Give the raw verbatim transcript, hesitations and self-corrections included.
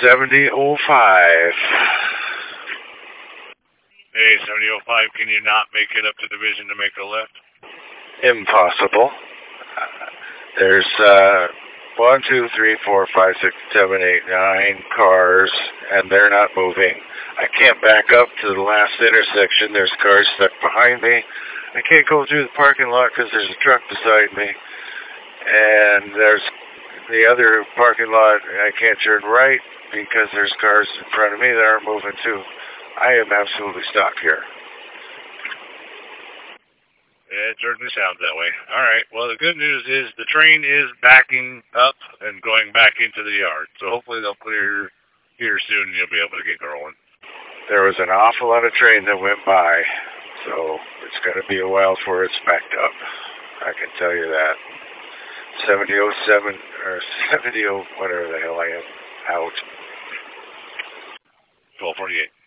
seventy oh five. Hey, seventy oh five, can you not make it up to Division to make a left? Impossible. Uh, there's uh, one, two, three, four, five, six, seven, eight, nine cars, and they're not moving. I can't back up to the last intersection. There's cars stuck behind me. I can't go through the parking lot because there's a truck beside me. And there's the other parking lot. I can't turn right because there's cars in front of me that aren't moving too. I am absolutely stuck here. Yeah, it certainly sounds that way. All right. Well, the good news is the train is backing up and going back into the yard. So hopefully they'll clear here soon and you'll be able to get going. There was an awful lot of train that went by, so it's going to be a while before it's backed up. I can tell you that. seventy oh seven, or seventy, whatever the hell I am, out. twelve forty-eight.